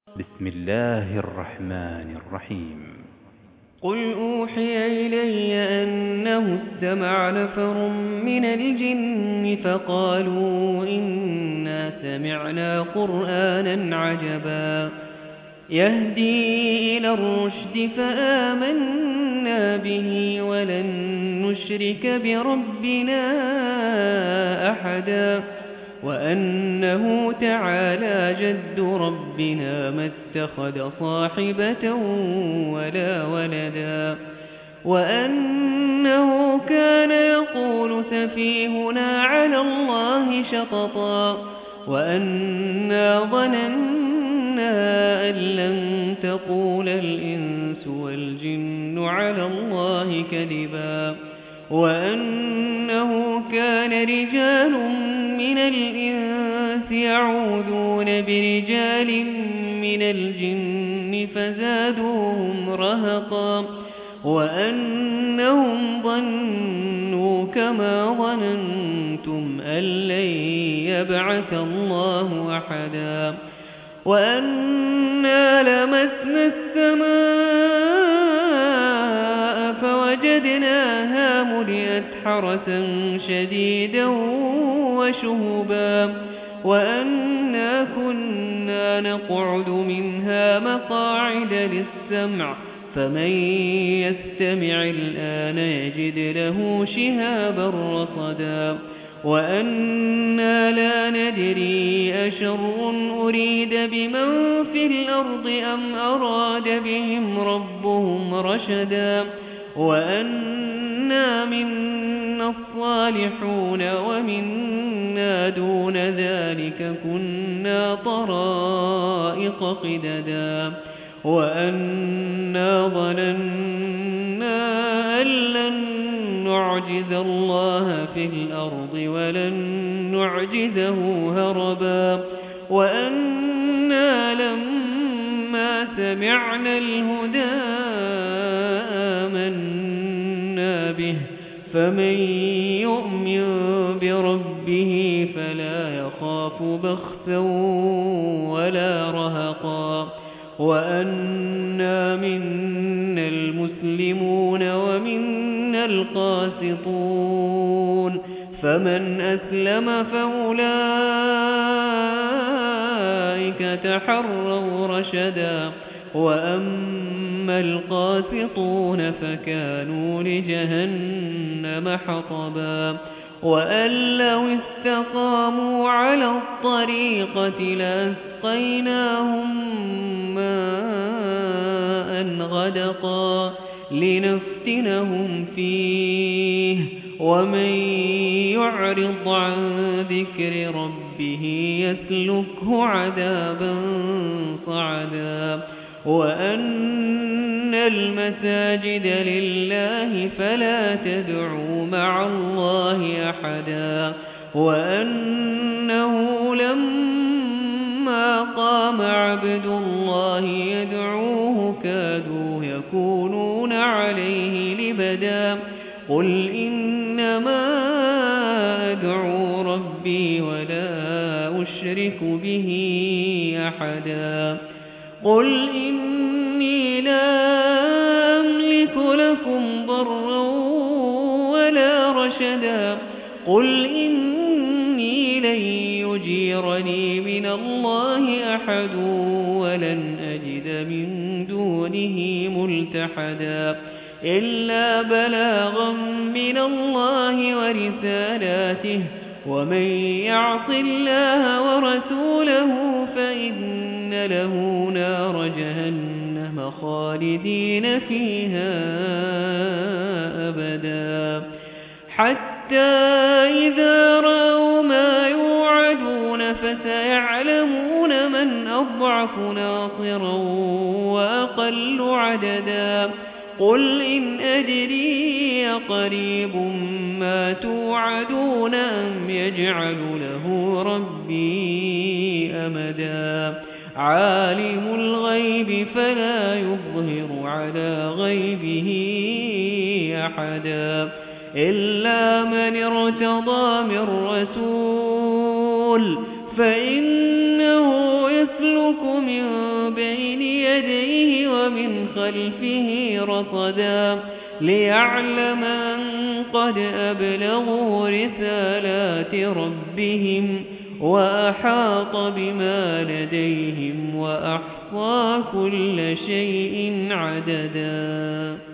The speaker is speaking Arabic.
بسم الله الرحمن الرحيم. قل أوحي إلي أنه استمع نفر من الجن فقالوا إنا سمعنا قرآنا عجبا يهدي إلى الرشد فآمنا به ولن نشرك بربنا أحدا وأنه تعالى جد ربنا ما اتخذ صاحبة ولا ولدا وأنه كان يقول سفيهنا على الله شططا وأنا ظننا أن لن تقول الإنس والجن على الله كذبا وأنه كان رجال من الإنس يعوذون برجال من الجن فزادوهم رهقا وأنهم ظنوا كما ظننتم أن لن يبعث الله أحدا وأنا لمسنا السماء فوجدناها ملئت حرسا شديدا وشهبا وأنا كنا نقعد منها مقاعد للسمع فمن يستمع الآن يجد له شهابا رصدا وأنا لا ندري أشر أريد بمن في الأرض أم أراد بهم ربهم رشدا وأنا منا الصالحون ومنا دون ذلك كنا طرائق قددا وأنا ظننا أن لن نعجز الله في الأرض ولن نعجزه هربا وأنا لما سمعنا الهدى آمنا به فمن يؤمن بربه فلا يخاف بخسا ولا رهقا وأنا منا المسلمون ومنا القاسطون فمن أسلم فأولئك تحروا رشدا وأما القاسطون فكانوا لجهنم حطبا وأن لو استقاموا على الطريقة لأسقيناهم ماء غدقا لنفتنهم فيه ومن يعرض عن ذكر ربه يسلكه عذابا صعدا وأن المساجد لله فلا تدعوا مع الله أحدا وأنه لما قام عبد الله يدعوه كادوا يكونون عليه لبدا قل إنما أدعو ربي ولا أشرك به أحدا قل إني لا أملك لكم ضرا ولا رشدا قل إني لن يجيرني من الله أحد ولن أجد من دونه ملتحدا إلا بلاغا من الله ورسالاته ومن يعص الله ورسوله فإن له نار جهنم خالدين فيها أبدا حتى إذا رأوا ما يوعدون فسيعلمون من أضعف ناصرا وأقل عددا قل إن أدري قريب ما توعدون أم يجعل له ربي أمدا عالم الغيب فلا يظهر على غيبه أحدا إلا من ارتضى من رسول فإنه يسلك من يديه ومن خلفه رصدا ليعلم أن قد أبلغوا رسالات ربهم وأحاط بما لديهم وأحصى كل شيء عددا